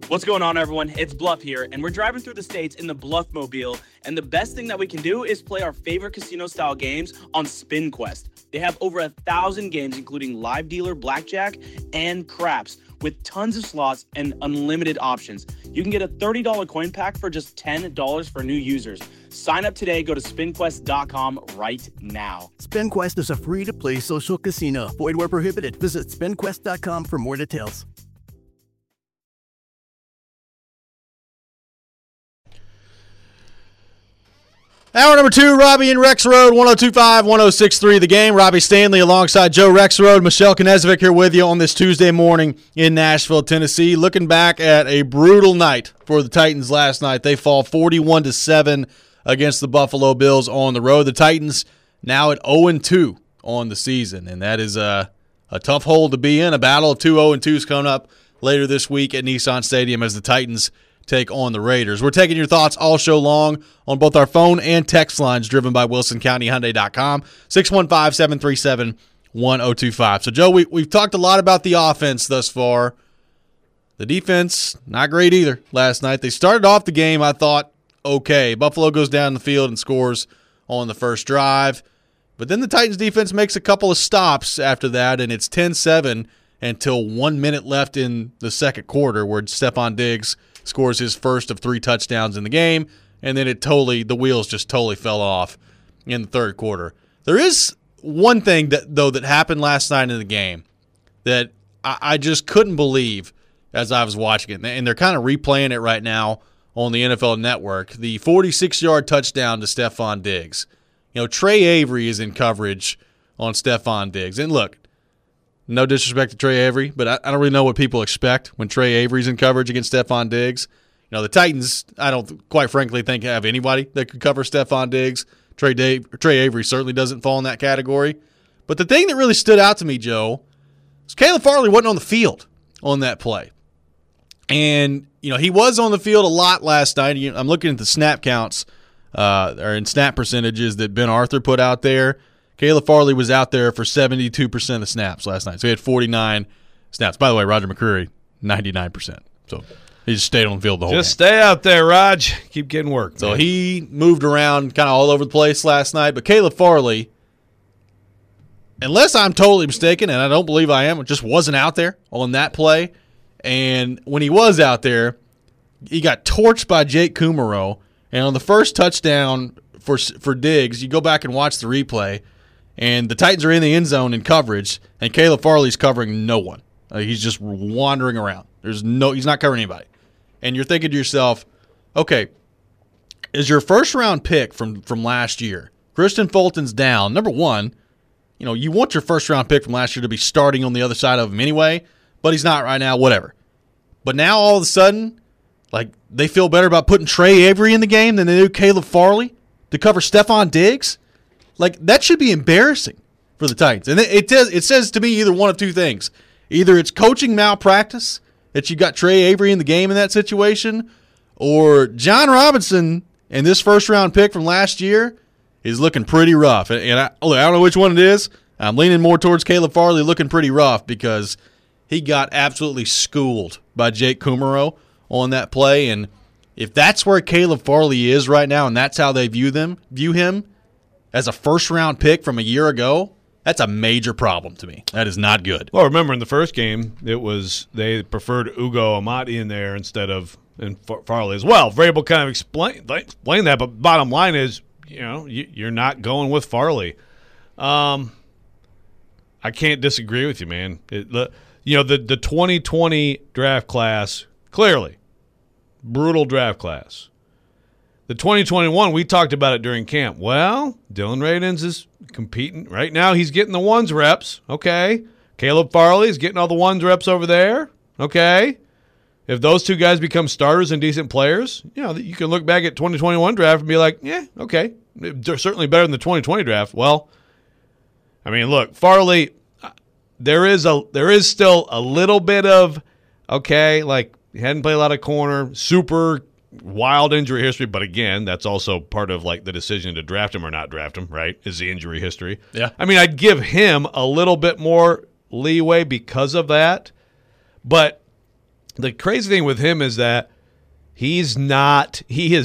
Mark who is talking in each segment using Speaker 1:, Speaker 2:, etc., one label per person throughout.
Speaker 1: What's going on, everyone? It's Bluff here, and we're driving through the states in the Bluff Mobile. And the best thing that we can do is play our favorite casino-style games on SpinQuest. They have over 1,000 games, including live dealer, blackjack, and craps, with tons of slots and unlimited options. You can get a $30 coin pack for just $10 for new users. Sign up today. Go to spinquest.com right now.
Speaker 2: SpinQuest is a free-to-play social casino. Void where prohibited. Visit spinquest.com for more details.
Speaker 3: Hour number 2, Robbie and Rexroad, 102.5-106.3 The Game. Robbie Stanley alongside Joe Rexroad. Michelle Knezovic here with you on this Tuesday morning in Nashville, Tennessee. Looking back at a brutal night for the Titans last night. They fall 41-7 against the Buffalo Bills on the road. The Titans now at 0-2 on the season, and that is a tough hole to be in. A battle of two 0-2s coming up later this week at Nissan Stadium as the Titans take on the Raiders. We're taking your thoughts all show long on both our phone and text lines driven by WilsonCountyHyundai.com, 615-737-1025. So, Joe, we've talked a lot about the offense thus far. The defense, not great either last night. They started off the game, I thought, okay. Buffalo goes down the field and scores on the first drive. But then the Titans defense makes a couple of stops after that, and it's 10-7 until 1 minute left in the second quarter where Stephon Diggs scores his first of 3 touchdowns in the game, and then the wheels just totally fell off in the third quarter. There is one thing, that happened last night in the game that I just couldn't believe as I was watching it, and they're kind of replaying it right now on the NFL Network, the 46-yard touchdown to Stephon Diggs. You know, Trey Avery is in coverage on Stephon Diggs. And look, no disrespect to Trey Avery, but I don't really know what people expect when Trey Avery's in coverage against Stephon Diggs. You know, the Titans, I don't quite frankly think have anybody that could cover Stephon Diggs. Trey Avery certainly doesn't fall in that category. But the thing that really stood out to me, Joe, was Caleb Farley wasn't on the field on that play. And, you know, he was on the field a lot last night. I'm looking at the snap counts or in snap percentages that Ben Arthur put out there. Caleb Farley was out there for 72% of snaps last night. So he had 49 snaps. By the way, Roger McCreary, 99%. So he just stayed on the field the whole game.
Speaker 4: Just stay out there, Raj. Keep getting work.
Speaker 3: So he moved around kind of all over the place last night. But Caleb Farley, unless I'm totally mistaken, and I don't believe I am, just wasn't out there on that play. And when he was out there, he got torched by Jake Kumerow. And on the first touchdown for Diggs, you go back and watch the replay, and the Titans are in the end zone in coverage, and Caleb Farley's covering no one. He's just wandering around. He's not covering anybody. And you're thinking to yourself, okay, is your first-round pick from last year, Christian Fulton's down. Number one, you know, you want your first-round pick from last year to be starting on the other side of him anyway, but he's not right now, whatever. But now all of a sudden, like, they feel better about putting Trey Avery in the game than they do Caleb Farley to cover Stephon Diggs? Like, that should be embarrassing for the Titans. And it says to me either one of two things. Either it's coaching malpractice that you got Trey Avery in the game in that situation, or John Robinson and this first-round pick from last year is looking pretty rough. And I don't know which one it is. I'm leaning more towards Caleb Farley looking pretty rough because he got absolutely schooled by Jake Kumerow on that play. And if that's where Caleb Farley is right now and that's how they view him as a first-round pick from a year ago, that's a major problem to me. That is not good.
Speaker 4: Well, remember in the first game, they preferred Ugo Amadi in there instead of Farley as well. Vrabel kind of explain that, but bottom line is, you know, you're not going with Farley. I can't disagree with you, man. The 2020 draft class, clearly, brutal draft class. The 2021, we talked about it during camp. Well, Dylan Radins is competing. Right now, he's getting the ones reps. Okay. Caleb Farley is getting all the ones reps over there. Okay. If those two guys become starters and decent players, you know, you can look back at 2021 draft and be like, yeah, okay. They're certainly better than the 2020 draft. Well, I mean, look, Farley, there is still a little bit of, okay, like he hadn't played a lot of corner, super wild injury history, but again, that's also part of like the decision to draft him or not draft him, right? Is the injury history.
Speaker 3: Yeah.
Speaker 4: I mean, I'd give him a little bit more leeway because of that, but the crazy thing with him is that he is not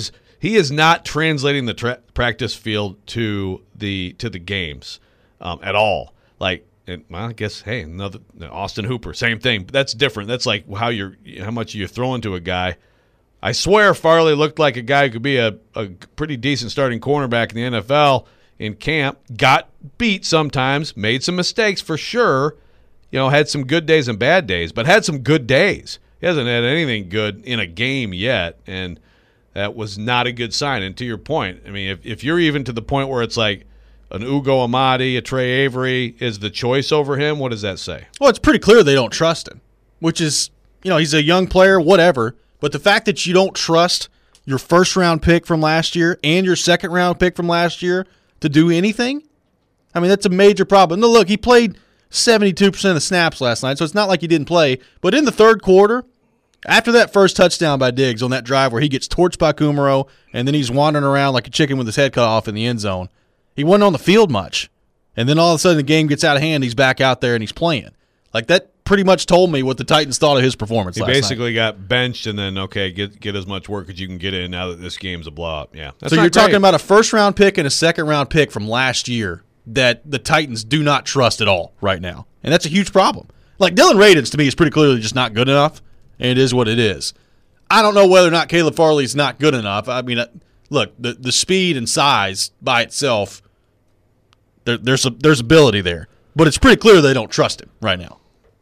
Speaker 4: translating the practice field to the games at all. Like, well, I guess, hey, another Austin Hooper, same thing. But that's different. That's like how much you're throwing to a guy. I swear Farley looked like a guy who could be a pretty decent starting cornerback in the NFL in camp. Got beat sometimes, made some mistakes for sure. Had some good days and bad days, but had some good days. He hasn't had anything good in a game yet, and that was not a good sign. And to your point, I mean, if you're even to the point where it's like an Ugo Amadi, a Trey Avery is the choice over him, what does that say?
Speaker 3: Well, it's pretty clear they don't trust him, which is, he's a young player, whatever. But the fact that you don't trust your first-round pick from last year and your second-round pick from last year to do anything, I mean, that's a major problem. No, look, he played 72% of the snaps last night, so it's not like he didn't play. But in the third quarter, after that first touchdown by Diggs on that drive where he gets torched by Kumaro and then he's wandering around like a chicken with his head cut off in the end zone, he wasn't on the field much. And then all of a sudden the game gets out of hand, he's back out there and he's playing. Like, that pretty much told me what the Titans thought of his performance last night.
Speaker 4: He basically got benched and then, okay, get as much work as you can get in now that this game's a blowout. Yeah.
Speaker 3: So you're talking about a first-round pick and a second-round pick from last year that the Titans do not trust at all right now. And that's a huge problem. Like, Dylan Radins, to me, is pretty clearly just not good enough, and it is what it is. I don't know whether or not Caleb Farley's not good enough. I mean, look, the speed and size by itself, there's ability there. But it's pretty clear they don't trust him right now.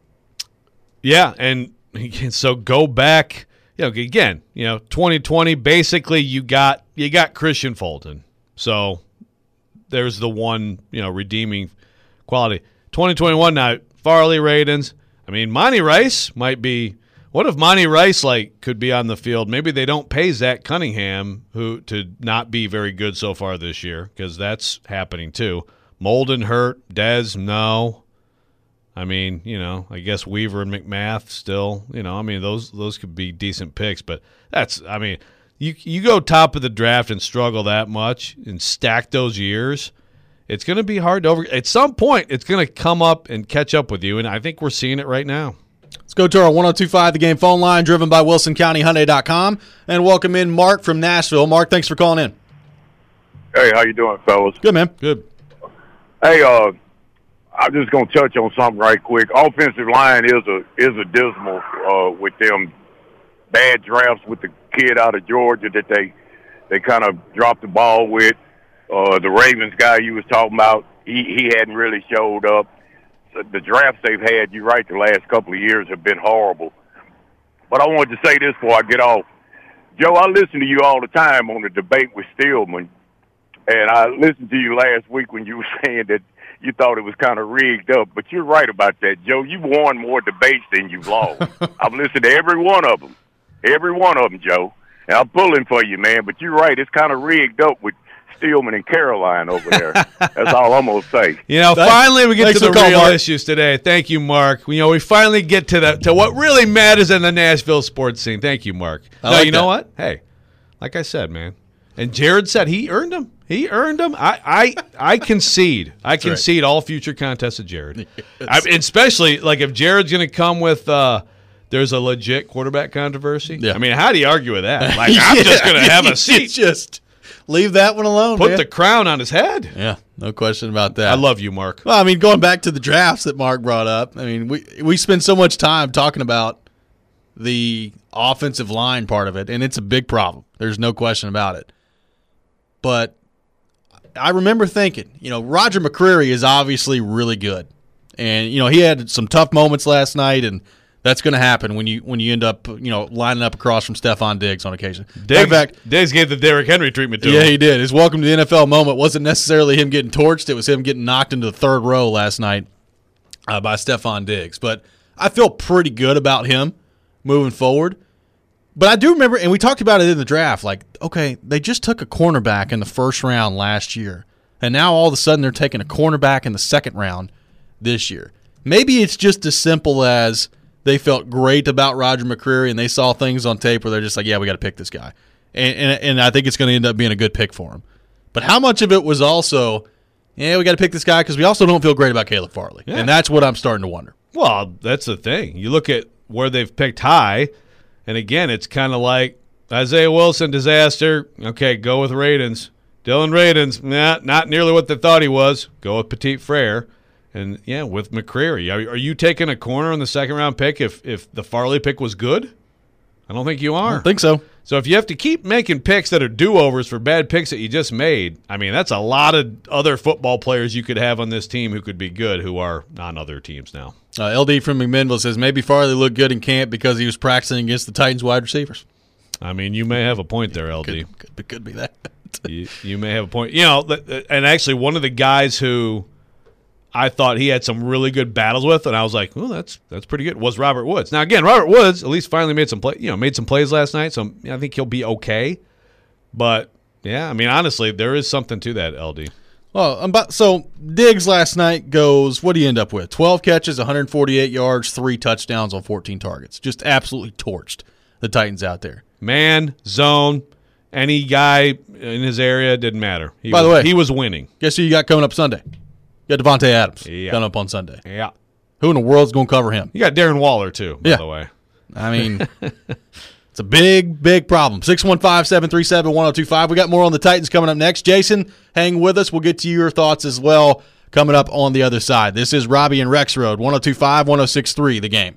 Speaker 4: Yeah, and so go back, again, 2020, basically you got Christian Fulton. So there's the one, redeeming quality. 2021 now, Farley, Radins. I mean, Monty Rice might be – what if Monty Rice, could be on the field? Maybe they don't pay Zach Cunningham to not be very good so far this year, because that's happening too. Molden hurt. Dez, no. I mean, I guess Weaver and McMath still, I mean, those could be decent picks, but you go top of the draft and struggle that much and stack those years, it's going to be hard to at some point, it's going to come up and catch up with you, and I think we're seeing it right now.
Speaker 3: Let's go to our 102.5 The Game phone line, driven by WilsonCountyHyundai.com, and welcome in Mark from Nashville. Mark, thanks for calling in.
Speaker 5: Hey, how you doing, fellas?
Speaker 3: Good, man.
Speaker 4: Good.
Speaker 5: Hey, I'm just gonna touch on something right quick. Offensive line is a dismal with them bad drafts with the kid out of Georgia that they kind of dropped the ball with. The Ravens guy you was talking about, he hadn't really showed up. So the drafts they've had, you're right, the last couple of years have been horrible. But I wanted to say this before I get off. Joe, I listen to you all the time on the debate with Stillman, and I listened to you last week when you were saying that you thought it was kind of rigged up, but you're right about that, Joe. You've won more debates than you've lost. I've listened to every one of them, Joe, and I'm pulling for you, man. But you're right, it's kind of rigged up with Stillman and Caroline over there. That's all I'm going to say.
Speaker 4: Finally we get to the real issues today. Thank you, Mark. We finally get to what really matters in the Nashville sports scene. Thank you, Mark. You know what? Hey, like I said, man, and Jared said he earned them. He earned them. I concede. I concede all future contests of Jared. Especially, if Jared's going to come with there's a legit quarterback controversy. Yeah. I mean, how do you argue with that? I'm just going to have a seat.
Speaker 3: Just leave that one alone,
Speaker 4: Put the crown on his head.
Speaker 3: Yeah, no question about that.
Speaker 4: I love you, Mark.
Speaker 3: Well, I mean, going back to the drafts that Mark brought up, I mean, we spend so much time talking about the offensive line part of it, and it's a big problem. There's no question about it. But I remember thinking, Roger McCreary is obviously really good. And, he had some tough moments last night, and that's going to happen when you end up, lining up across from Stephon Diggs on occasion.
Speaker 4: Diggs gave the Derrick Henry treatment to him.
Speaker 3: Yeah, he did. His welcome to the NFL moment wasn't necessarily him getting torched. It was him getting knocked into the third row last night by Stephon Diggs. But I feel pretty good about him moving forward. But I do remember, and we talked about it in the draft, okay, they just took a cornerback in the first round last year, and now all of a sudden they're taking a cornerback in the second round this year. Maybe it's just as simple as they felt great about Roger McCreary and they saw things on tape where they're just like, yeah, we got to pick this guy. And I think it's going to end up being a good pick for him. But how much of it was also, we got to pick this guy because we also don't feel great about Caleb Farley. Yeah. And that's what I'm starting to wonder.
Speaker 4: Well, that's the thing. You look at where they've picked high. And again, it's kind of like Isaiah Wilson disaster. Okay, go with Radins. Dylan Radins, not nearly what they thought he was. Go with Petit Frere. And, yeah, with McCreary. Are you taking a corner on the second-round pick if the Farley pick was good? I don't think you are.
Speaker 3: I don't think so.
Speaker 4: So if you have to keep making picks that are do-overs for bad picks that you just made, I mean, that's a lot of other football players you could have on this team who could be good who are on other teams now.
Speaker 3: LD from McMinnville says maybe Farley looked good in camp because he was practicing against the Titans wide receivers.
Speaker 4: I mean, you may have a point there, LD.
Speaker 3: Could be that.
Speaker 4: you may have a point. You know, and actually one of the guys who I thought he had some really good battles with, and I was like, well, that's pretty good, was Robert Woods. Now, again, Robert Woods at least finally made some plays last night, so I think he'll be okay. But, yeah, I mean, honestly, there is something to that, LD.
Speaker 3: Well, so Diggs last night goes, what do you end up with? 12 catches, 148 yards, 3 touchdowns on 14 targets. Just absolutely torched the Titans out there.
Speaker 4: Man, zone, any guy in his area, didn't matter.
Speaker 3: By the way,
Speaker 4: he was winning.
Speaker 3: Guess who you got coming up Sunday? You got Devontae Adams coming up on Sunday.
Speaker 4: Yeah.
Speaker 3: Who in the world's going to cover him?
Speaker 4: You got Darren Waller, too, by the way.
Speaker 3: I mean, it's a big, big problem. 615-737-1025. We got more on the Titans coming up next. Jason, hang with us. We'll get to your thoughts as well coming up on the other side. This is Robbie and Rex Road, 1025, 1063, The Game.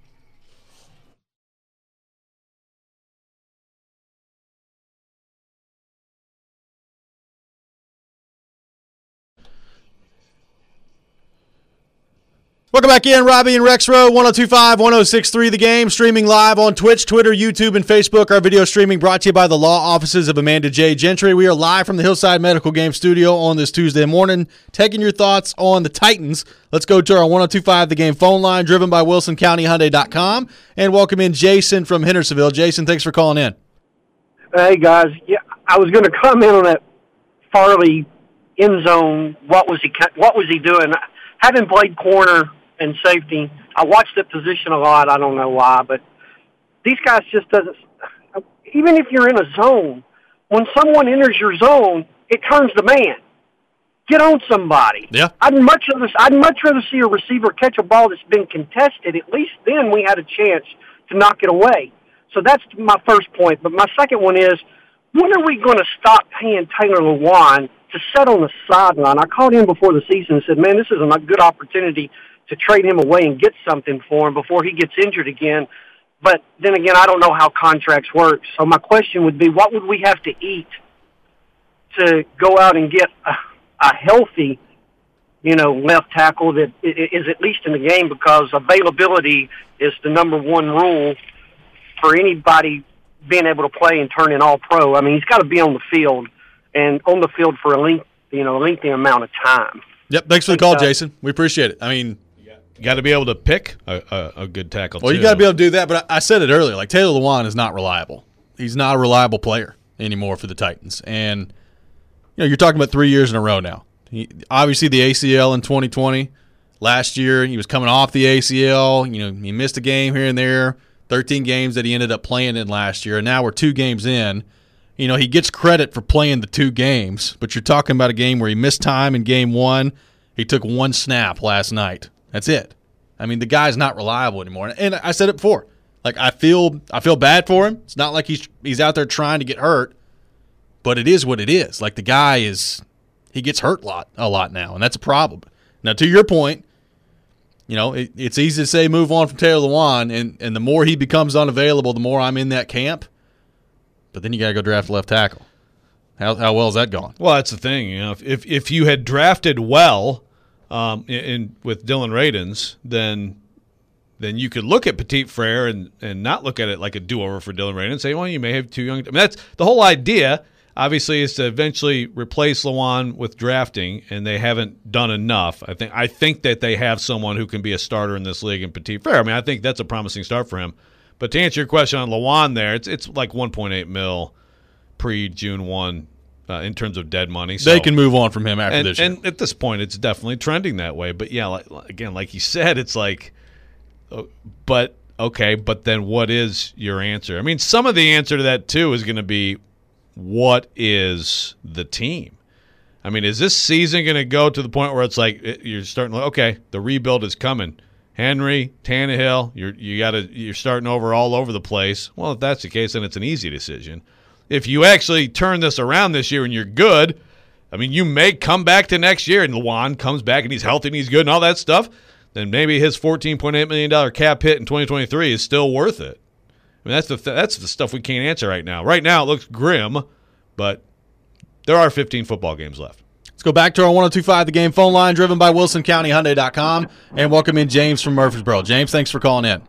Speaker 3: Welcome back in, Robbie and Rex Row, 1025, 1063 The Game, streaming live on Twitch, Twitter, YouTube, and Facebook. Our video streaming brought to you by the law offices of Amanda J. Gentry. We are live from the Hillside Medical Game Studio on this Tuesday morning, taking your thoughts on the Titans. Let's go to our 1025 The Game phone line, driven by WilsonCountyHyundai.com, and welcome in Jason from Hendersonville. Jason, thanks for calling in.
Speaker 6: Hey, guys. Yeah, I was going to comment on that Farley end zone. What was he doing? Having played corner and safety, I watched that position a lot. I don't know why, but these guys just doesn't. Even if you're in a zone, when someone enters your zone, it turns the man. Get on somebody.
Speaker 3: Yeah.
Speaker 6: I'd much rather see a receiver catch a ball that's been contested. At least then we had a chance to knock it away. So that's my first point. But my second one is, when are we going to stop paying Taylor Lewan to sit on the sideline? I called him before the season and said, man, this is a good opportunity to trade him away and get something for him before he gets injured again. But then again, I don't know how contracts work. So my question would be, what would we have to eat to go out and get a healthy, left tackle that is at least in the game? Because availability is the number one rule for anybody being able to play and turn in all pro. I mean, he's got to be on the field and on the field for a lengthy amount of time.
Speaker 3: Yep, thanks for the call, Jason. We appreciate it. I mean,
Speaker 4: you got to be able to pick a good tackle.
Speaker 3: Well,
Speaker 4: too.
Speaker 3: You got to be able to do that, but I said it earlier. Like, Taylor Lewan is not reliable. He's not a reliable player anymore for the Titans. And, you're talking about 3 years in a row now. Obviously, the ACL in 2020. Last year, he was coming off the ACL. He missed a game here and there. 13 games that he ended up playing in last year. And now we're 2 games in. He gets credit for playing the 2 games, but you're talking about a game where he missed time in game 1. He took 1 snap last night. That's it. I mean, the guy's not reliable anymore. And I said it before. Like, I feel bad for him. It's not like he's out there trying to get hurt, but it is what it is. Like, the guy he gets hurt a lot now, and that's a problem. Now, to your point, it's easy to say move on from Taylor Lewan, and the more he becomes unavailable, the more I'm in that camp. But then you got to go draft a left tackle. How well has that gone?
Speaker 4: Well, that's the thing. If you had drafted well with Dylan Radins, then you could look at Petit Frere and not look at it like a do-over for Dylan Radins and say, well, you may have too young. I mean, that's the whole idea. Obviously, is to eventually replace Lewan with drafting, and they haven't done enough. I think that they have someone who can be a starter in this league in Petit Frere. I mean, I think that's a promising start for him. But to answer your question on Lewan there, it's like $1.8 million pre-June 1 in terms of dead money. So,
Speaker 3: they can move on from him after this year.
Speaker 4: And at this point, it's definitely trending that way. But, yeah, like you said, it's like but then what is your answer? I mean, some of the answer to that, too, is going to be, what is the team? I mean, is this season going to go to the point where it's like you're starting to, okay, the rebuild is coming. Henry, Tannehill, you're starting over all over the place. Well, if that's the case, then it's an easy decision. If you actually turn this around this year and you're good, I mean, you may come back to next year and Lewan comes back and he's healthy and he's good and all that stuff, then maybe his $14.8 million cap hit in 2023 is still worth it. I mean, that's the stuff we can't answer right now. Right now it looks grim, but there are 15 football games left.
Speaker 3: Let's go back to our 102.5 The Game phone line, driven by WilsonCountyHyundai.com, and welcome in James from Murfreesboro. James, thanks for calling in.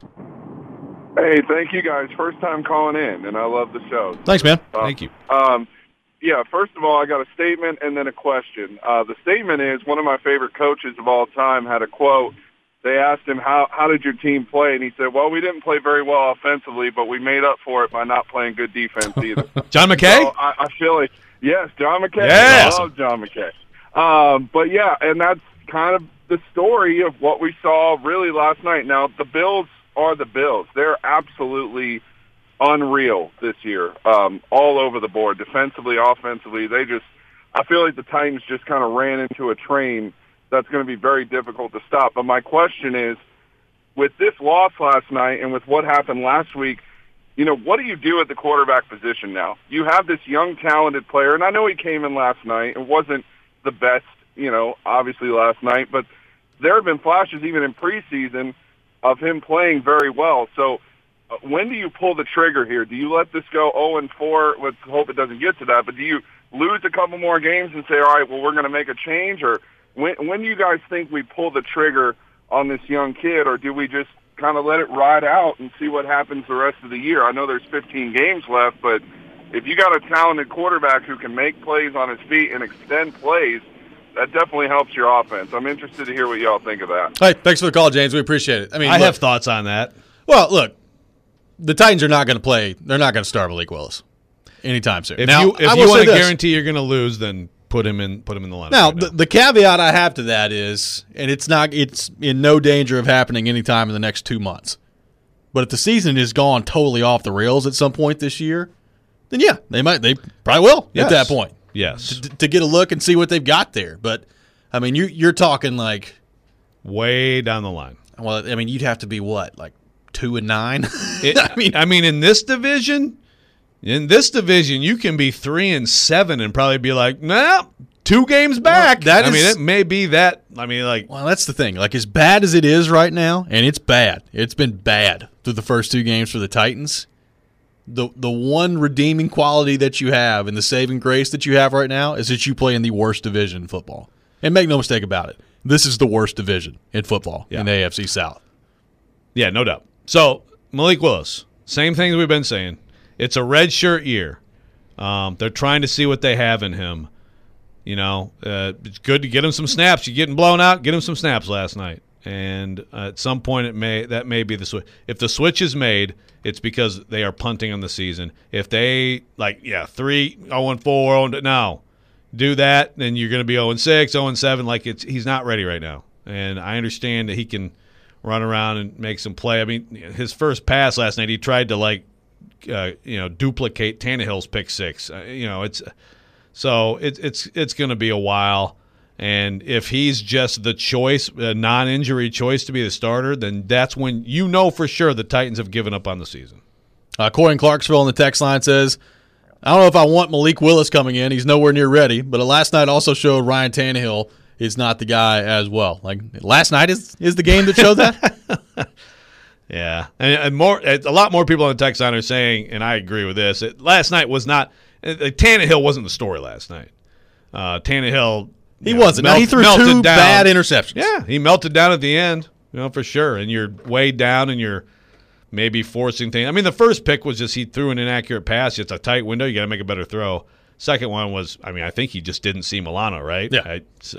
Speaker 7: Hey, thank you guys. First time calling in, and I love the show.
Speaker 3: Thanks, man.
Speaker 4: Thank you.
Speaker 7: Yeah, first of all, I got a statement and then a question. The statement is one of my favorite coaches of all time had a quote. They asked him, how did your team play? And he said, well, we didn't play very well offensively, but we made up for it by not playing good defense either.
Speaker 4: John McKay?
Speaker 7: So I feel like, yes, John McKay.
Speaker 4: Yes.
Speaker 7: I love John McKay. But, yeah, and that's kind of the story of what we saw really last night. Now, the Bills are the Bills. They're absolutely unreal this year, all over the board, defensively, offensively. I feel like the Titans just kind of ran into a train that's going to be very difficult to stop. But my question is, with this loss last night and with what happened last week, what do you do at the quarterback position now? You have this young, talented player, and I know he came in last night. It wasn't the best, obviously last night, but there have been flashes even in preseason of him playing very well. So when do you pull the trigger here? Do you let this go 0-4? Let's hope it doesn't get to that. But do you lose a couple more games and say, all right, well, we're going to make a change? Or when do you guys think we pull the trigger on this young kid? Or do we just kind of let it ride out and see what happens the rest of the year? I know there's 15 games left, but if you got a talented quarterback who can make plays on his feet and extend plays, that definitely helps your offense. I'm interested to hear what y'all think of that.
Speaker 3: Hey, thanks for the call, James. We appreciate it.
Speaker 4: I have thoughts on that.
Speaker 3: Well, look, the Titans are not going to play. They're not going to start Malik Willis anytime soon.
Speaker 4: If you want to guarantee you're going to lose, then put him in the lineup.
Speaker 3: Now, the caveat I have to that is, and it's in no danger of happening anytime in the next 2 months. But if the season is gone totally off the rails at some point this year, then yeah, they probably will at that point.
Speaker 4: Yes,
Speaker 3: to get a look and see what they've got there. But I mean, you're talking like
Speaker 4: way down the line.
Speaker 3: Well, I mean, you'd have to be what, like
Speaker 4: 2-9? I mean, in this division, you can be 3-7 and probably be like, nah, 2 games back.
Speaker 3: Well,
Speaker 4: it may be that.
Speaker 3: Well, that's the thing. Like, as bad as it is right now, and it's bad. It's been bad through the first 2 games for the Titans. The one redeeming quality that you have and the saving grace that you have right now is that you play in the worst division in football. And make no mistake about it, this is the worst division in football in the AFC South.
Speaker 4: Yeah, no doubt. So, Malik Willis, same thing we've been saying. It's a red shirt year. They're trying to see what they have in him. It's good to get him some snaps. You're getting blown out, get him some snaps last night. And at some point, that may be the switch. If the switch is made, it's because they are punting on the season. If they 3-0-4, no, do that, then you're going to be 0-6, 0-7. He's not ready right now. And I understand that he can run around and make some play. I mean, his first pass last night, he tried to duplicate Tannehill's pick 6. It's going to be a while. And if he's just the choice, a non-injury choice to be the starter, then that's when you know for sure the Titans have given up on the season.
Speaker 3: Corey in Clarksville on the text line says, I don't know if I want Malik Willis coming in. He's nowhere near ready. But last night also showed Ryan Tannehill is not the guy as well. Like, last night is the game that showed that?
Speaker 4: Yeah. And a lot more people on the text line are saying, and I agree with this, last night was not – Tannehill wasn't the story last night. Tannehill –
Speaker 3: he wasn't. He threw 2 bad interceptions.
Speaker 4: Yeah, he melted down at the end, for sure. And you're way down and you're maybe forcing things. I mean, the first pick was just he threw an inaccurate pass. It's a tight window. You got to make a better throw. Second one was, I think he just didn't see Milano, right?
Speaker 3: Yeah.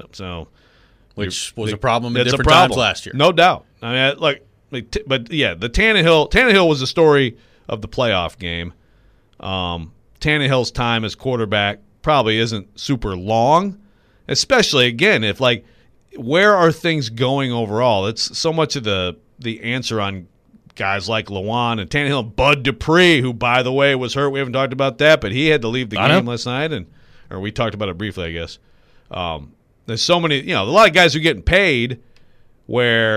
Speaker 3: Which was a problem at different times last year.
Speaker 4: No doubt. I mean, but yeah, the Tannehill was the story of the playoff game. Tannehill's time as quarterback probably isn't super long. Especially, again, if, where are things going overall? It's so much of the answer on guys like Lewan and Tannehill and Bud Dupree, who, by the way, was hurt. We haven't talked about that, but he had to leave the game last night, or we talked about it briefly, I guess. There's so many, a lot of guys who are getting paid where,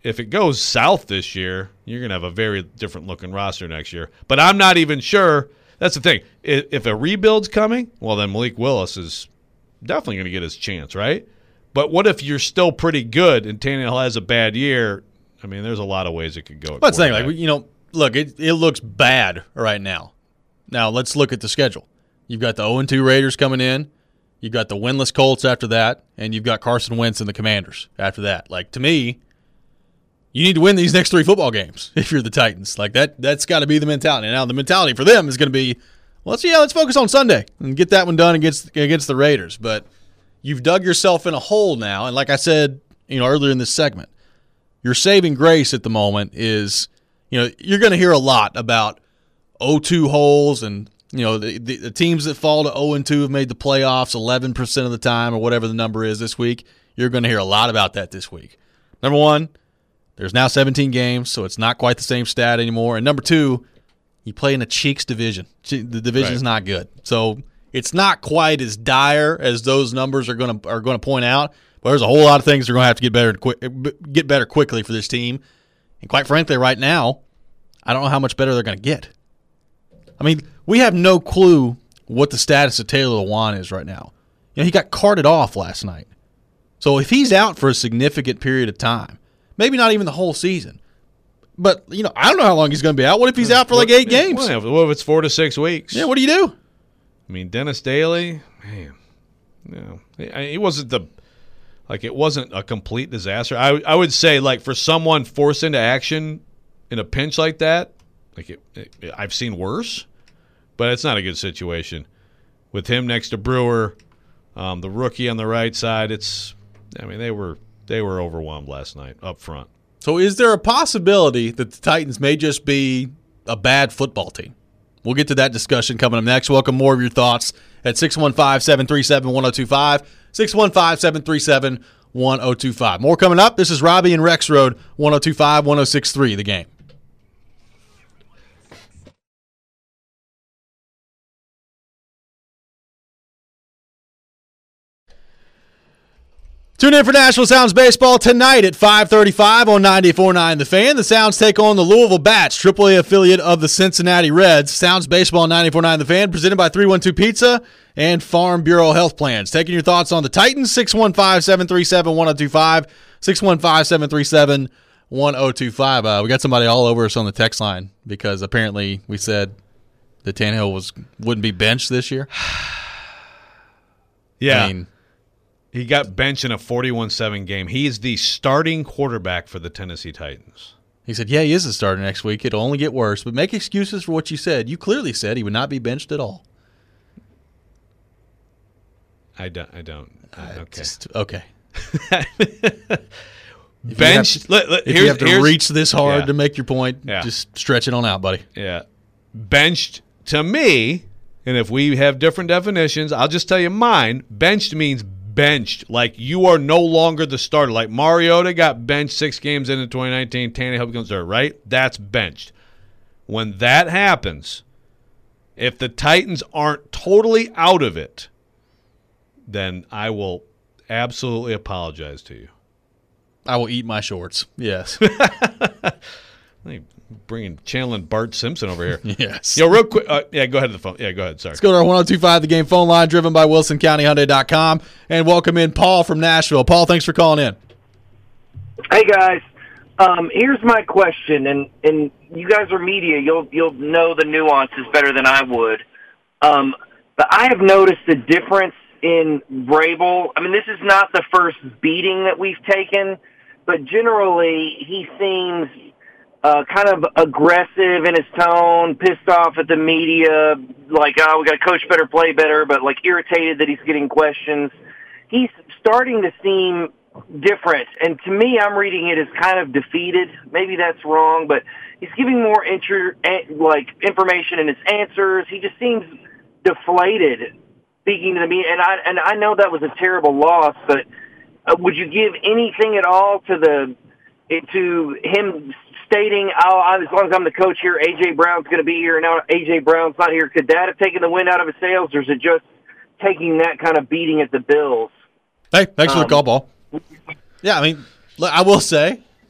Speaker 4: if it goes south this year, you're going to have a very different looking roster next year. But I'm not even sure. That's the thing. If a rebuild's coming, well, then Malik Willis is definitely going to get his chance, right? But what if you're still pretty good and Tannehill has a bad year? I mean, there's a lot of ways it could go.
Speaker 3: But saying, like, look, it looks bad right now. Now let's look at the schedule. You've got the 0-2 Raiders coming in. You've got the winless Colts after that, and you've got Carson Wentz and the Commanders after that. Like, to me, you need to win these next 3 football games if you're the Titans. Like, that's got to be the mentality. Now, the mentality for them is going to be, let's focus on Sunday and get that one done against the Raiders. But you've dug yourself in a hole now, and like I said, earlier in this segment, your saving grace at the moment is, you're going to hear a lot about 0-2 holes and, the teams that fall to 0-2 have made the playoffs 11% of the time or whatever the number is this week. You're going to hear a lot about that this week. Number one, there's now 17 games, so it's not quite the same stat anymore. And number two, you play in a Cheeks division. The division's not good. So it's not quite as dire as those numbers are going to point out. But there's a whole lot of things that are going to have to get better quickly for this team. And quite frankly, right now, I don't know how much better they're going to get. I mean, we have no clue what the status of Taylor Lewan is right now. He got carted off last night. So if he's out for a significant period of time, maybe not even the whole season, but, I don't know how long he's going to be out. What if he's out for like 8 games?
Speaker 4: What if it's 4 to 6 weeks?
Speaker 3: Yeah, what do you do?
Speaker 4: I mean, Dennis Daly, man, he wasn't it wasn't a complete disaster. I would say, like, for someone forced into action in a pinch like that, I've seen worse, but it's not a good situation. With him next to Brewer, the rookie on the right side, they were overwhelmed last night up front.
Speaker 3: So is there a possibility that the Titans may just be a bad football team? We'll get to that discussion coming up next. Welcome more of your thoughts at 615-737-1025, 615-737-1025. More coming up. This is Robbie and Rex Road, 1025, 1063, The Game. Tune in for Nashville Sounds Baseball tonight at 5:35 on 94.9 The Fan. The Sounds take on the Louisville Bats, AAA affiliate of the Cincinnati Reds. Sounds Baseball on 94.9 The Fan, presented by 312 Pizza and Farm Bureau Health Plans. Taking your thoughts on the Titans, 615-737-1025, 615-737-1025. We got somebody all over us on the text line because apparently we said that Tannehill wouldn't be benched this year.
Speaker 4: Yeah. He got benched in a 41-7 game. He is the starting quarterback for the Tennessee Titans.
Speaker 3: He said, he is the starter next week. It'll only get worse. But make excuses for what you said. You clearly said he would not be benched at all.
Speaker 4: I don't. Okay.
Speaker 3: Okay.
Speaker 4: Benched.
Speaker 3: If you have to reach this hard to make your point, just stretch it on out, buddy.
Speaker 4: Yeah. Benched, to me, and if we have different definitions, I'll just tell you mine. Benched means benched, like you are no longer the starter. Like Mariota got benched 6 games into 2019, Tannehill becomes starter, right? That's benched. When that happens, if the Titans aren't totally out of it, then I will absolutely apologize to you.
Speaker 3: I will eat my shorts. Yes.
Speaker 4: Channeling Bart Simpson over here.
Speaker 3: Yes.
Speaker 4: Yo, real quick. Go ahead to the phone. Yeah, go ahead. Sorry.
Speaker 3: Let's go to our 1025 The Game phone line, driven by WilsonCountyHyundai.com, and welcome in Paul from Nashville. Paul, thanks for calling in.
Speaker 8: Hey, guys. Here's my question, and you guys are media. You'll know the nuances better than I would. But I have noticed a difference in Vrabel. I mean, this is not the first beating that we've taken, but generally he seems kind of aggressive in his tone, pissed off at the media, like, oh, we got to coach better, play better, but, like, irritated that he's getting questions. He's starting to seem different, and to me, I'm reading it as kind of defeated. Maybe that's wrong, but he's giving more information in his answers. He just seems deflated speaking to the media, and I know that was a terrible loss, but would you give anything at all to him stating, oh, as long as I'm the coach here, A.J. Brown's going to be here, and now A.J. Brown's not here? Could that have taken the wind out of his sails, or is it just taking that kind of beating at the Bills?
Speaker 3: Hey, thanks for the call, Paul. Yeah, I mean, I will say,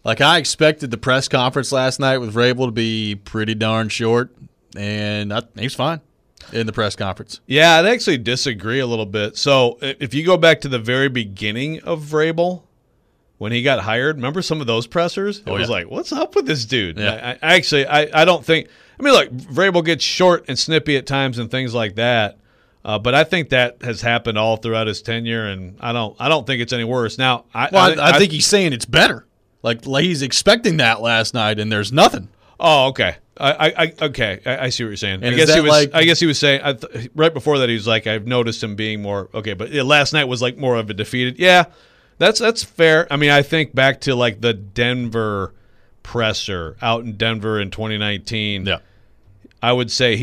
Speaker 3: Like, I expected the press conference last night with Vrabel to be pretty darn short, and he was fine in the press conference.
Speaker 4: Yeah, I'd actually disagree a little bit. So if you go back to the very beginning of Vrabel, when he got hired, remember some of those pressers? It was like, what's up with this dude?
Speaker 3: Yeah.
Speaker 4: I don't think – I mean, look, Vrabel gets short and snippy at times and things like that, but I think that has happened all throughout his tenure, and I don't think it's any worse. Now,
Speaker 3: I think he's saying it's better. Like he's expecting that last night, and there's nothing.
Speaker 4: Oh, okay. Okay. I see what you're saying.
Speaker 3: And
Speaker 4: I guess he was saying right before that he was like, I've noticed him being more okay, but last night was like more of a defeated. Yeah, that's fair. I mean, I think back to like the Denver presser out in Denver in 2019.
Speaker 3: Yeah,
Speaker 4: I would say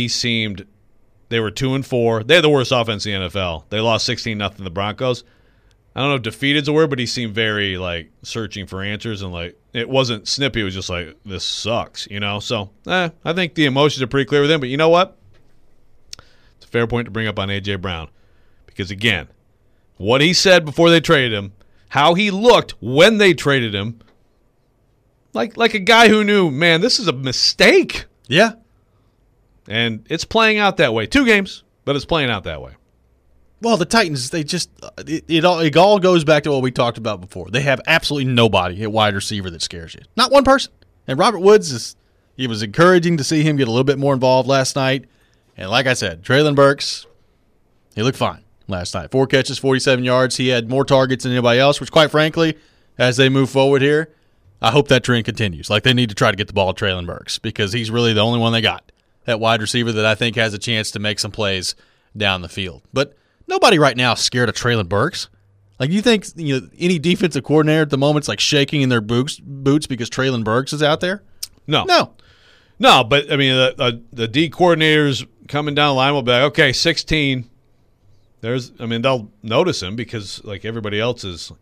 Speaker 4: they were 2-4. They had the worst offense in the NFL. They lost 16-0 to the Broncos. I don't know if defeated's a word, but he seemed very, like, searching for answers, and, like, it wasn't snippy. It was just like, this sucks, you know? So, I think the emotions are pretty clear with him. But you know what? It's a fair point to bring up on A.J. Brown. Because, again, what he said before they traded him, how he looked when they traded him, like a guy who knew, man, this is a mistake.
Speaker 3: Yeah.
Speaker 4: And it's playing out that way. 2 games, but it's playing out that way.
Speaker 3: Well, the Titans, they just it all goes back to what we talked about before. They have absolutely nobody at wide receiver that scares you. Not one person. And Robert Woods, it was encouraging to see him get a little bit more involved last night. And like I said, Treylon Burks, he looked fine last night. 4 catches, 47 yards. He had more targets than anybody else, which quite frankly, as they move forward here, I hope that trend continues. Like, they need to try to get the ball to Treylon Burks because he's really the only one they got, that wide receiver that I think has a chance to make some plays down the field. But nobody right now is scared of Treylon Burks. Like, you think any defensive coordinator at the moment's like shaking in their boots because Treylon Burks is out there?
Speaker 4: No. But I mean, the D coordinators coming down the line will be like, okay, 16. They'll notice him because like everybody else is,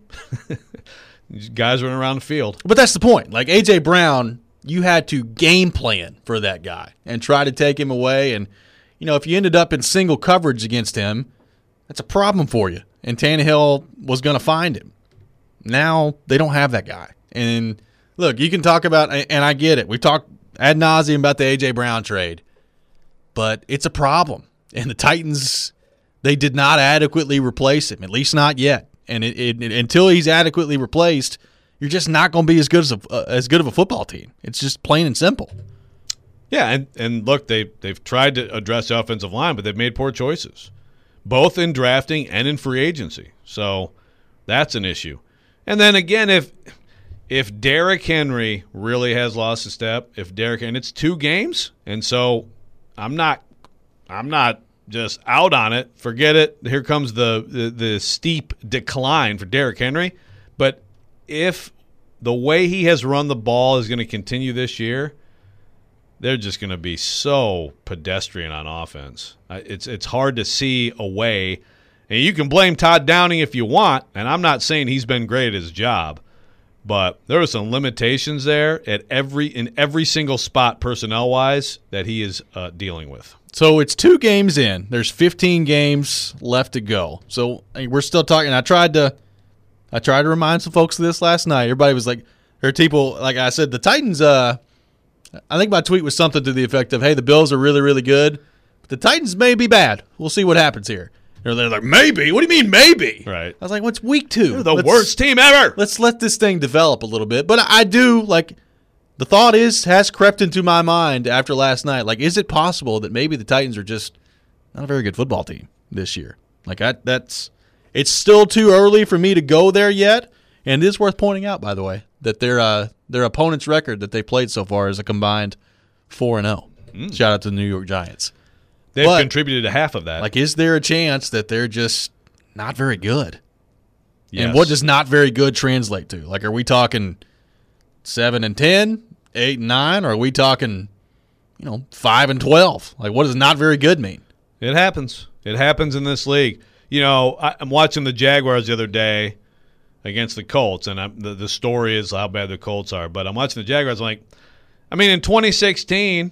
Speaker 4: These guys running around the field.
Speaker 3: But that's the point. Like A.J. Brown, you had to game plan for that guy and try to take him away. And if you ended up in single coverage against him, that's a problem for you. And Tannehill was going to find him. Now they don't have that guy. And look, you can talk about, and I get it, we've talked ad nauseum about the A.J. Brown trade, but it's a problem. And the Titans, they did not adequately replace him, at least not yet. And until he's adequately replaced, you're just not going to be as good of a football team. It's just plain and simple.
Speaker 4: Yeah, and look, they've tried to address the offensive line, but they've made poor choices, both in drafting and in free agency. So that's an issue. And then again, if Derrick Henry really has lost a step, and it's 2 games, and so I'm not just out on it. Forget it. Here comes the steep decline for Derrick Henry. But if the way he has run the ball is going to continue this year, they're just going to be so pedestrian on offense. It's hard to see a way. And you can blame Todd Downing if you want, and I'm not saying he's been great at his job, but there were some limitations there in every single spot personnel-wise that he is dealing with.
Speaker 3: So it's 2 games in. There's 15 games left to go. So we're still talking. I tried to remind some folks of this last night. Everybody was like, there are people, like I said, the Titans, I think my tweet was something to the effect of, hey, the Bills are really, really good, but the Titans may be bad. We'll see what happens here. They're like, maybe? What do you mean maybe?
Speaker 4: Right.
Speaker 3: I was like, what's week 2?
Speaker 4: They're the worst team ever.
Speaker 3: Let's let this thing develop a little bit. But I do, like, the thought has crept into my mind after last night. Like, is it possible that maybe the Titans are just not a very good football team this year? Like, it's still too early for me to go there yet. And it is worth pointing out, by the way, that their opponent's record that they played so far is a combined 4-0. Shout out to the New York Giants.
Speaker 4: They've contributed to half of that.
Speaker 3: Like, is there a chance that they're just not very good?
Speaker 4: Yes.
Speaker 3: And what does not very good translate to? Like, are we talking 7-10, 8-9, or are we talking, 5-12? Like, what does not very good mean?
Speaker 4: It happens. It happens in this league. I'm watching the Jaguars the other day against the Colts, and the story is how bad the Colts are. But I'm watching the Jaguars. I'm like, in 2016,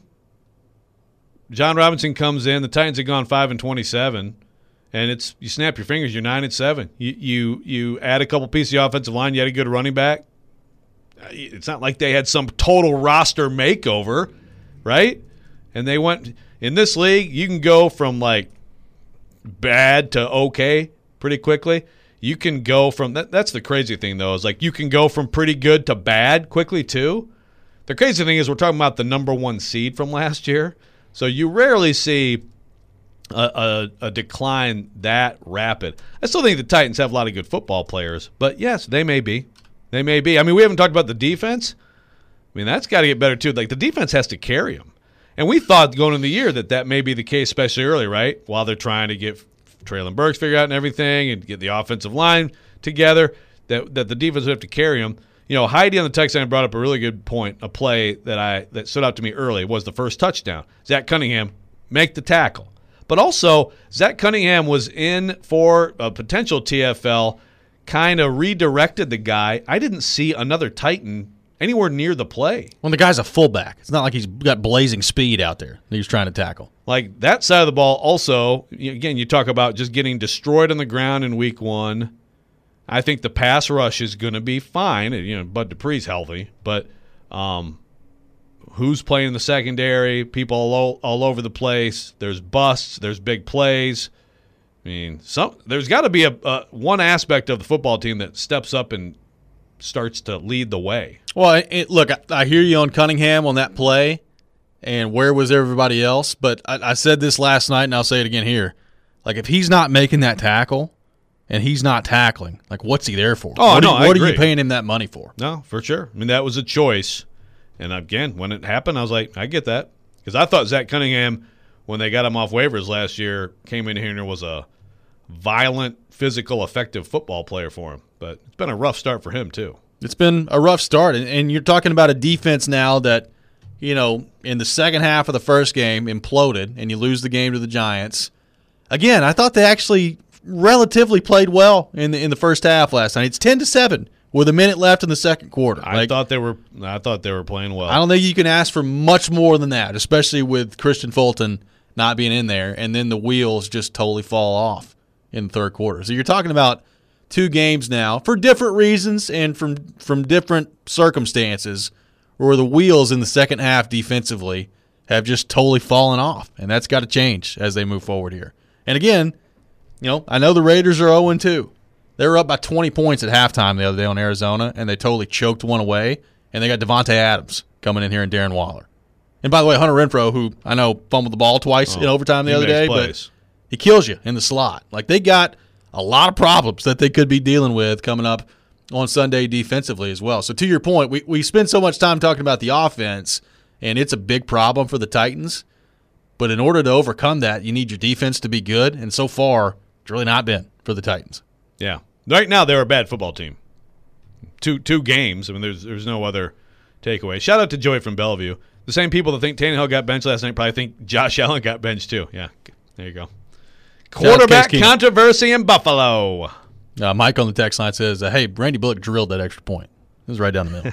Speaker 4: John Robinson comes in. The Titans have gone 5-27, and you snap your fingers. You're 9-7. You add a couple pieces of the offensive line. You had a good running back. it's not like they had some total roster makeover, right? And they went in this league. You can go from like bad to okay pretty quickly. You can go from that's the crazy thing though, is like you can go from pretty good to bad quickly too. The crazy thing is we're talking about the number 1 seed from last year, so you rarely see a decline that rapid. I still think the Titans have a lot of good football players, but yes, they may be. They may be. I mean, we haven't talked about the defense. I mean, that's got to get better too. Like the defense has to carry them, and we thought going into the year that may be the case, especially early, right? While they're trying to get Traylon Burks figured out and everything, and get the offensive line together, that the defense would have to carry them. You know, Heidi on the text line brought up a really good point. A play that stood out to me early was the first touchdown. Zach Cunningham make the tackle. But also, Zach Cunningham was in for a potential TFL, kind of redirected the guy. I didn't see another Titan anywhere near the play.
Speaker 3: Well, the guy's a fullback. It's not like he's got blazing speed out there that he's trying to tackle.
Speaker 4: Like that side of the ball also, again, you talk about just getting destroyed on the ground in week 1. I think the pass rush is going to be fine. You know, Bud Dupree's healthy, but who's playing in the secondary? People all over the place. There's busts. There's big plays. I mean, there's got to be a one aspect of the football team that steps up and starts to lead the way.
Speaker 3: Well, look, I hear you on Cunningham on that play, and where was everybody else? But I said this last night, and I'll say it again here. Like, if he's not making that tackle and he's not tackling, like, what's he there for?
Speaker 4: Oh,
Speaker 3: what are you paying him that money for?
Speaker 4: No, for sure. I mean, that was a choice. And again, when it happened, I was like, I get that. Because I thought Zach Cunningham, when they got him off waivers last year, came in here and was a violent, physical, effective football player for him. But it's been a rough start for him, too.
Speaker 3: It's been a rough start. And you're talking about a defense now that, you know, in the second half of the first game imploded, and you lose the game to the Giants. Again, I thought they actually relatively played well in the first half last night. It's 10-7 with a minute left in the second quarter.
Speaker 4: I thought they were playing well.
Speaker 3: I don't think you can ask for much more than that, especially with Christian Fulton not being in there, and then the wheels just totally fall off in the third quarter. So you're talking about 2 games now for different reasons and from different circumstances where the wheels in the second half defensively have just totally fallen off, and that's got to change as they move forward here. And again, you know, I know the Raiders are 0-2. They were up by 20 points at halftime the other day on Arizona, and they totally choked one away, and they got Devontae Adams coming in here and Darren Waller. And by the way, Hunter Renfrow, who I know fumbled the ball twice in overtime the other day, but he kills you in the slot. Like, they got a lot of problems that they could be dealing with coming up on Sunday defensively as well. So to your point, we spend so much time talking about the offense, and it's a big problem for the Titans. But in order to overcome that, you need your defense to be good, and so far, it's really not been for the Titans.
Speaker 4: Yeah. Right now, they're a bad football team. Two games. I mean, there's no other takeaway. Shout out to Joey from Bellevue. The same people that think Tannehill got benched last night probably think Josh Allen got benched too. Yeah, there you go. Quarterback controversy in Buffalo.
Speaker 3: Mike on the text line says, hey, Randy Bullock drilled that extra point. It was right down the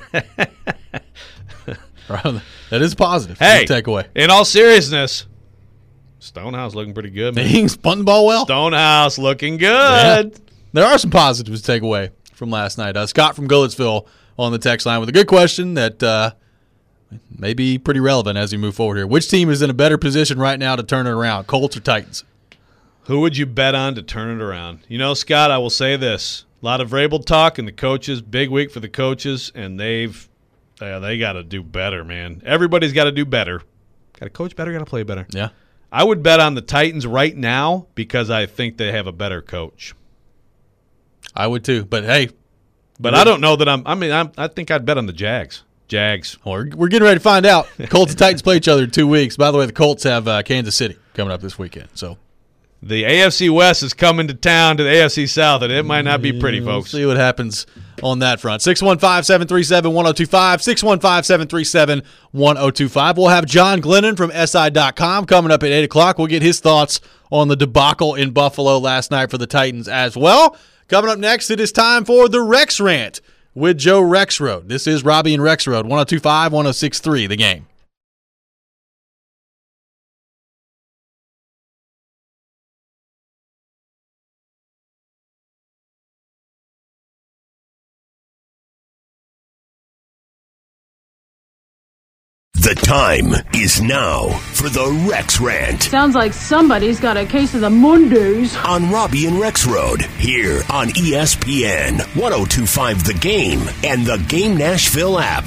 Speaker 3: middle. That is positive.
Speaker 4: Hey,
Speaker 3: takeaway.
Speaker 4: In all seriousness, Stonehouse looking pretty good, man.
Speaker 3: He's punting the ball well.
Speaker 4: Stonehouse looking good.
Speaker 3: Yeah. There are some positives to take away from last night. Scott from Goodlettsville on the text line with a good question that may be pretty relevant as we move forward here. Which team is in a better position right now to turn it around, Colts or Titans?
Speaker 4: Who would you bet on to turn it around? You know, Scott, I will say this. A lot of Vrabel talk and the coaches, big week for the coaches, and they got to do better, man. Everybody's got to do better. Got to coach better, got to play better.
Speaker 3: Yeah.
Speaker 4: I would bet on the Titans right now because I think they have a better coach.
Speaker 3: I would too, but hey.
Speaker 4: But I don't know that I think I'd bet on the Jags.
Speaker 3: Well, we're getting ready to find out. The Colts and Titans play each other in 2 weeks. By the way, the Colts have Kansas City coming up this weekend. So
Speaker 4: the AFC West is coming to town to the AFC South, and it might not be pretty, folks.
Speaker 3: We'll see what happens on that front. 615-737-1025, 615-737-1025. We'll have John Glennon from SI.com coming up at 8 o'clock. We'll get his thoughts on the debacle in Buffalo last night for the Titans as well. Coming up next, it is time for the Rex Rant with Joe Rexrode. This is Robbie and Rexrode, 102.5, 106.3, The Game.
Speaker 9: The time is now for the Rex Rant
Speaker 10: Sounds like somebody's got a case of the Mondays.
Speaker 9: on Robbie and Rex Road here on ESPN 1025 The Game and the Game Nashville app.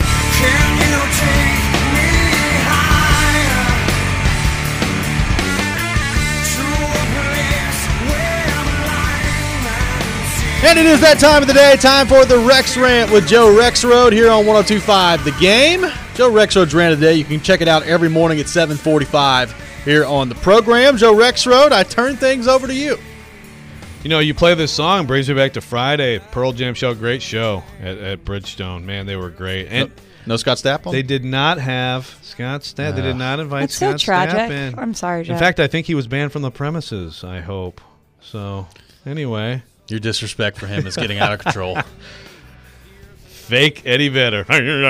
Speaker 3: And it is that time of the day, time for the Rex Rant with Joe Rexrode here on 1025 The Game. Joe Rexrode's rant of the day. You can check it out every morning at 7:45 here on the program. Joe Rexrode, I turn things over to you.
Speaker 4: You know, you play this song, brings me back to Friday. Pearl Jam show, great show at Bridgestone. Man, they were great. And
Speaker 3: no Scott Stapp on?
Speaker 4: They did not have Scott Stapp. They did not invite
Speaker 11: That's
Speaker 4: Scott
Speaker 11: so tragic.
Speaker 4: Stapp in.
Speaker 11: I'm sorry, Joe.
Speaker 4: In fact, I think he was banned from the premises, I hope. So, anyway.
Speaker 3: Your disrespect for him is getting out of control.
Speaker 4: Fake Eddie Vedder.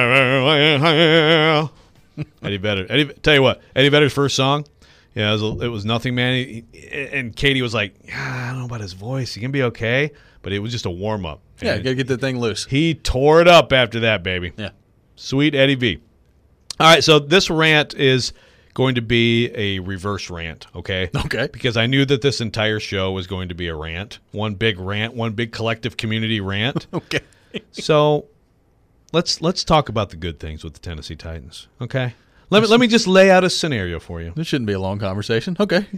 Speaker 4: Eddie Vedder. Tell you what, Eddie Vedder's first song, yeah, it was Nothing Man. And Katie was like, I don't know about his voice. He can be okay, but it was just a warm-up.
Speaker 3: Yeah, you got to get the thing loose.
Speaker 4: He tore it up after that, baby.
Speaker 3: Yeah.
Speaker 4: Sweet Eddie V. All right, so this rant is going to be a reverse rant, okay?
Speaker 3: Okay.
Speaker 4: Because I knew that this entire show was going to be a rant, one big collective community rant.
Speaker 3: Okay.
Speaker 4: So let's talk about the good things with the Tennessee Titans, okay? Let me just lay out a scenario for you.
Speaker 3: This shouldn't be a long conversation. Okay.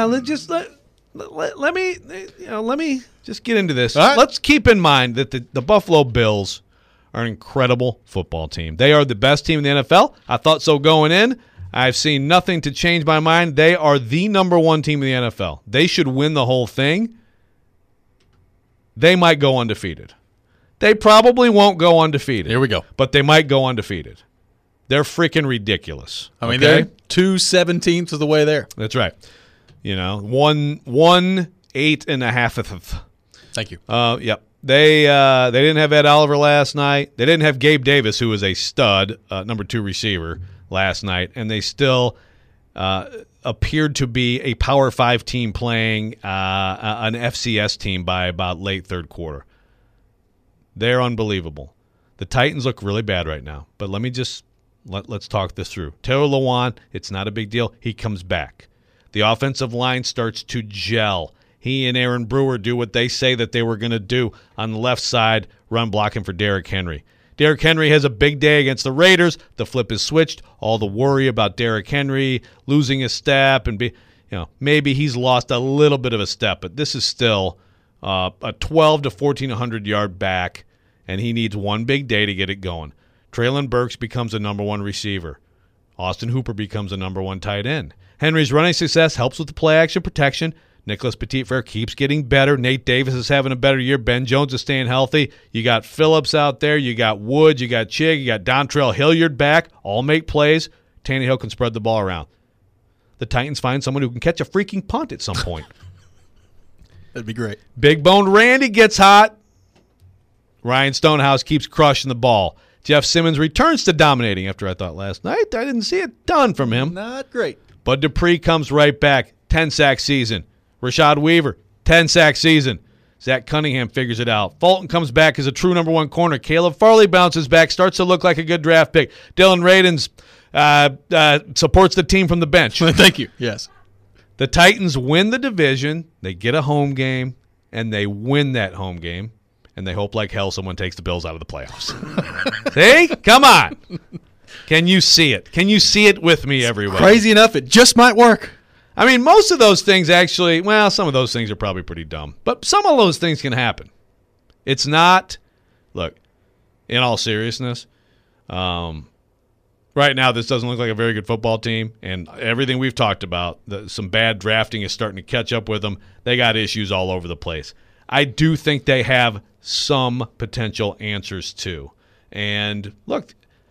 Speaker 4: Let me just get into this.
Speaker 3: All right.
Speaker 4: Let's keep in mind that the Buffalo Bills are an incredible football team. They are the best team in the NFL. I thought so going in. I've seen nothing to change my mind. They are the number one team in the NFL. They should win the whole thing. They might go undefeated. They probably won't go undefeated.
Speaker 3: Here we go.
Speaker 4: But they might go undefeated. They're freaking ridiculous.
Speaker 3: I mean,
Speaker 4: okay?
Speaker 3: they're 2/17 of the way there.
Speaker 4: That's right. You know, 1.8.
Speaker 3: Thank you.
Speaker 4: Yep. They didn't have Ed Oliver last night. They didn't have Gabe Davis, who is a stud, number 2 receiver, last night, and they still appeared to be a Power 5 team playing an FCS team by about late third quarter. They're unbelievable. The Titans look really bad right now, but let me just let's talk this through. Taylor Lewan, it's not a big deal. He comes back. The offensive line starts to gel. He and Aaron Brewer do what they say that they were going to do on the left side, run blocking for Derrick Henry. Derrick Henry has a big day against the Raiders. The flip is switched. All the worry about Derrick Henry losing a step and maybe he's lost a little bit of a step, but this is still a 12 to 1,400 yard back, and he needs one big day to get it going. Treylon Burks becomes a number 1 receiver. Austin Hooper becomes a number 1 tight end. Henry's running success helps with the play action protection. Nicholas Petit-Frere keeps getting better. Nate Davis is having a better year. Ben Jones is staying healthy. You got Phillips out there. You got Woods. You got Chig. You got Dontrell Hilliard back. All make plays. Tannehill can spread the ball around. The Titans find someone who can catch a freaking punt at some point.
Speaker 3: That'd be great.
Speaker 4: Big Bone Randy gets hot. Ryan Stonehouse keeps crushing the ball. Jeff Simmons returns to dominating after I thought last night I didn't see it done from him.
Speaker 3: Not great.
Speaker 4: Bud Dupree comes right back. 10-sack season. Rashad Weaver, 10-sack season. Zach Cunningham figures it out. Fulton comes back as a true number 1 corner. Caleb Farley bounces back, starts to look like a good draft pick. Dylan Radins supports the team from the bench.
Speaker 3: Thank you. Yes.
Speaker 4: The Titans win the division. They get a home game, and they win that home game. And they hope like hell someone takes the Bills out of the playoffs. See? Come on. Can you see it? Can you see it with me, everyone?
Speaker 3: Crazy enough, it just might work.
Speaker 4: I mean, most of those things actually, well, some of those things are probably pretty dumb. But some of those things can happen. It's not, look, in all seriousness, right now this doesn't look like a very good football team. And everything we've talked about, some bad drafting is starting to catch up with them. They got issues all over the place. I do think they have some potential answers too. And look,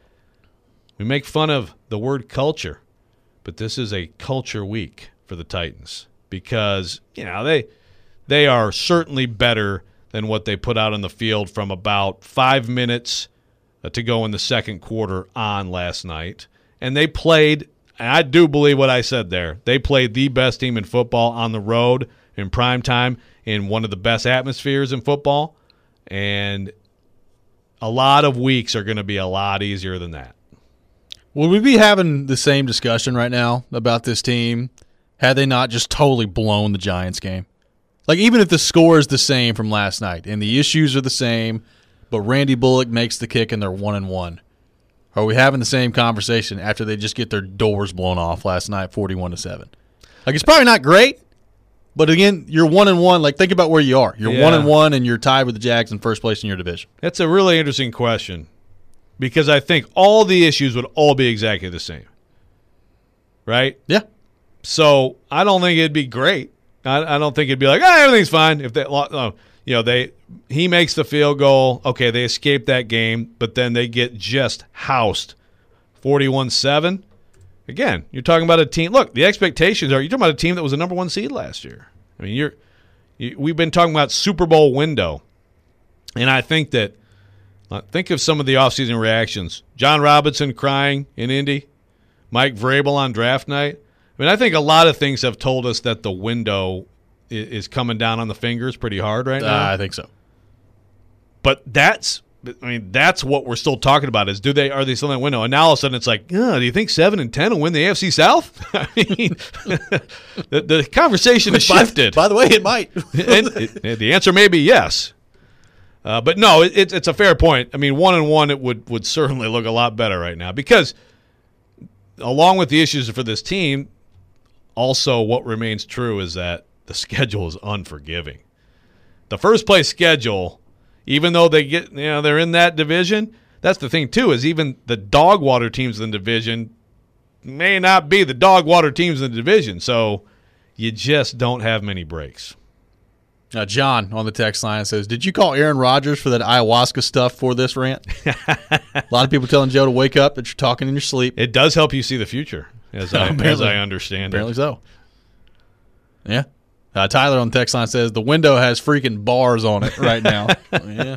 Speaker 4: we make fun of the word culture, but this is a culture week for the Titans because, they are certainly better than what they put out on the field from about 5 minutes to go in the second quarter on last night. And they played, and I do believe what I said there, they played the best team in football on the road in prime time in one of the best atmospheres in football. And a lot of weeks are going to be a lot easier than that.
Speaker 3: Would we be having the same discussion right now about this team had they not just totally blown the Giants game? Like, even if the score is the same from last night and the issues are the same, but Randy Bullock makes the kick and they're 1-1, are we having the same conversation after they just get their doors blown off last night, 41-7? Like, it's probably not great, but again, you're 1-1. Like, think about where you are. You're 1-1 and you're tied with the Jags in first place in your division.
Speaker 4: That's a really interesting question because I think all the issues would all be exactly the same, right?
Speaker 3: Yeah.
Speaker 4: So I don't think it'd be great. I don't think it'd be like, everything's fine if they, he makes the field goal. Okay, they escape that game, but then they get just housed, 41-7. Again, you're talking about a team. Look, the expectations are you're talking about a team that was the number 1 seed last year. I mean, we've been talking about Super Bowl window, and I think that think of some of the offseason reactions. John Robinson crying in Indy, Mike Vrabel on draft night. I mean, I think a lot of things have told us that the window is coming down on the fingers pretty hard right now.
Speaker 3: I think so.
Speaker 4: But that's what we're still talking about is are they still in that window? And now all of a sudden it's like, do you think 7-10 will win the AFC South? I mean, the conversation has shifted.
Speaker 3: By the way, it might.
Speaker 4: And the answer may be yes. But no, it's a fair point. I mean, 1-1 it would certainly look a lot better right now because along with the issues for this team, also what remains true is that the schedule is unforgiving. The first place schedule, even though they're in that division, that's the thing too, is even the dog water teams in the division may not be the dog water teams in the division. So you just don't have many breaks.
Speaker 3: John on the text line says, did you call Aaron Rodgers for that ayahuasca stuff for this rant? A lot of people telling Joe to wake up that you're talking in your sleep.
Speaker 4: It does help you see the future, as I understand
Speaker 3: apparently so. Yeah. Tyler on the text line says, the window has freaking bars on it right now. Yeah.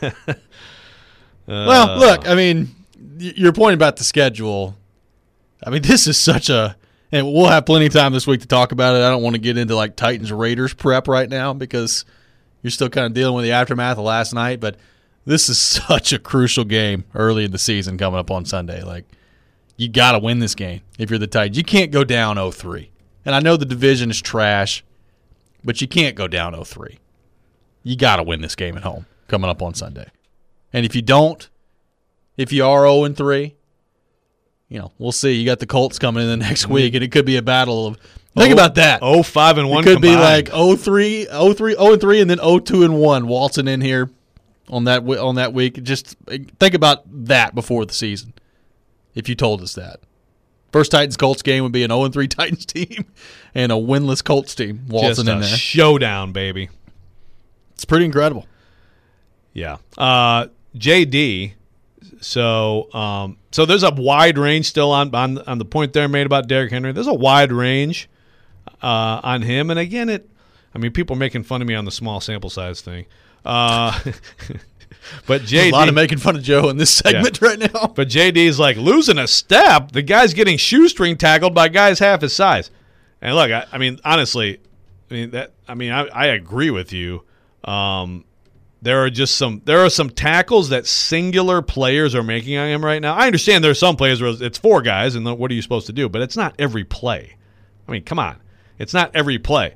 Speaker 3: Well, look, I mean, your point about the schedule, I mean, this is such a – and we'll have plenty of time this week to talk about it. I don't want to get into like Titans-Raiders prep right now because you're still kind of dealing with the aftermath of last night. But this is such a crucial game early in the season coming up on Sunday. Like, you got to win this game if you're the Titans. You can't go down 0-3. And I know the division is trash, but you can't go down 0-3. You got to win this game at home coming up on Sunday. And if you don't, if you are 0-3, we'll see. You got the Colts coming in the next week, and it could be a battle of – think about that.
Speaker 4: 0-5-1
Speaker 3: It could be like 0-3, and then 0-2-1 waltzing in here on that week. Just think about that before the season if you told us that. First Titans-Colts game would be an 0-3 Titans team and a winless Colts team waltzing in there.
Speaker 4: Showdown, baby.
Speaker 3: It's pretty incredible.
Speaker 4: Yeah. JD – So there's a wide range still on the point there made about Derrick Henry. There's a wide range on him, and again, people are making fun of me on the small sample size thing. But JD,
Speaker 3: there's a lot of making fun of Joe in this segment right now.
Speaker 4: But JD's like losing a step. The guy's getting shoestring tackled by guys half his size. And look, I mean, honestly, I agree with you. There are some tackles that singular players are making on him right now. I understand there are some players where it's 4 guys, and what are you supposed to do? But it's not every play. I mean, come on, it's not every play.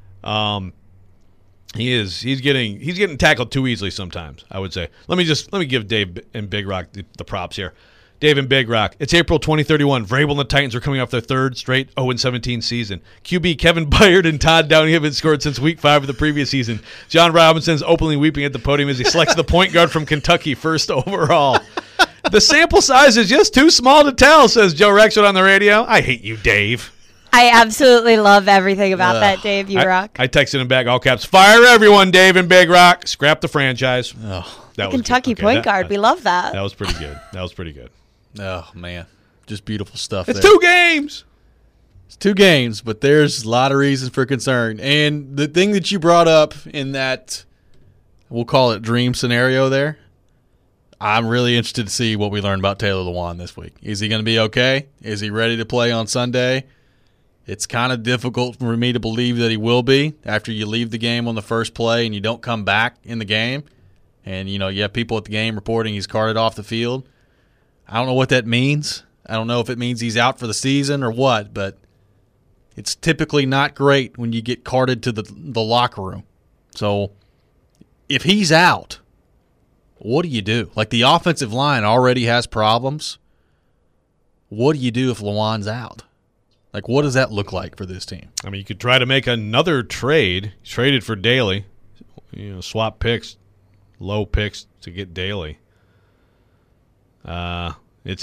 Speaker 4: He's getting tackled too easily sometimes, I would say. Let me give Dave and Big Rock the props here. Dave and Big Rock. It's April 2031. Vrabel and the Titans are coming off their third straight 0-17 season. QB Kevin Byard and Todd Downing haven't scored since Week 5 of the previous season. John Robinson's openly weeping at the podium as he selects the point guard from Kentucky first overall. The sample size is just too small to tell, says Joe Rexford on the radio. I hate you, Dave.
Speaker 11: I absolutely love everything about that, Dave. You rock.
Speaker 4: I texted him back, all caps, fire everyone, Dave and Big Rock. Scrap the franchise.
Speaker 11: That Kentucky point guard. We love that.
Speaker 4: That was pretty good.
Speaker 3: Oh, man. Just beautiful stuff.
Speaker 4: It's 2 games.
Speaker 3: It's 2 games, but there's a lot of reasons for concern. And the thing that you brought up in that, we'll call it dream scenario there, I'm really interested to see what we learn about Taylor Lewan this week. Is he going to be okay? Is he ready to play on Sunday? It's kind of difficult for me to believe that he will be after you leave the game on the first play and you don't come back in the game. And, you have people at the game reporting he's carted off the field. I don't know what that means. I don't know if it means he's out for the season or what, but it's typically not great when you get carted to the locker room. So if he's out, what do you do? Like, the offensive line already has problems. What do you do if Lewan's out? Like, what does that look like for this team?
Speaker 4: I mean, you could try to make another trade. He's traded for Daly. Swap picks, low picks to get Daly. You're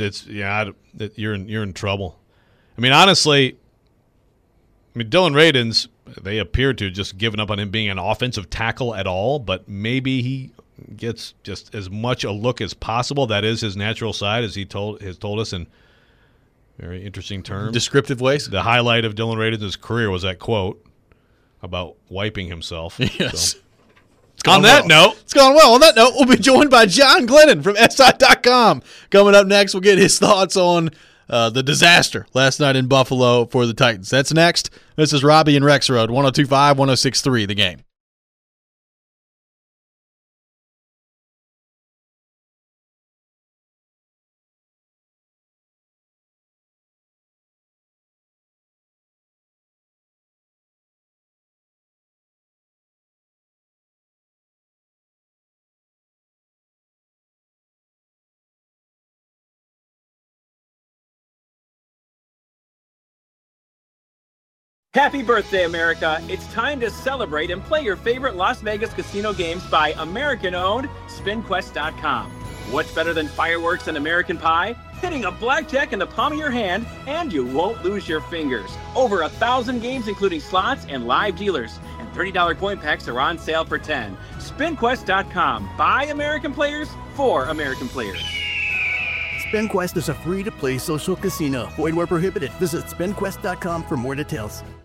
Speaker 4: in trouble. I mean, honestly, Dillon Radunz, they appear to have just given up on him being an offensive tackle at all, but maybe he gets just as much a look as possible. That is his natural side, as he has told us in very interesting terms.
Speaker 3: Descriptive ways.
Speaker 4: The highlight of Dillon Radunz's career was that quote about wiping himself.
Speaker 3: Yes.
Speaker 4: So. On that note.
Speaker 3: It's going well. On that note, we'll be joined by John Glennon from SI.com. Coming up next, we'll get his thoughts on the disaster last night in Buffalo for the Titans. That's next. This is Robbie and Rexroad, 102.5, 106.3, The Game.
Speaker 12: Happy birthday, America. It's time to celebrate and play your favorite Las Vegas casino games by American-owned SpinQuest.com. What's better than fireworks and American Pie? Hitting a blackjack in the palm of your hand, and you won't lose your fingers. Over 1,000 games, including slots and live dealers. And $30 coin packs are on sale for $10. SpinQuest.com. By American players, for American players.
Speaker 2: SpinQuest is a free-to-play social casino. Void where prohibited. Visit SpinQuest.com for more details.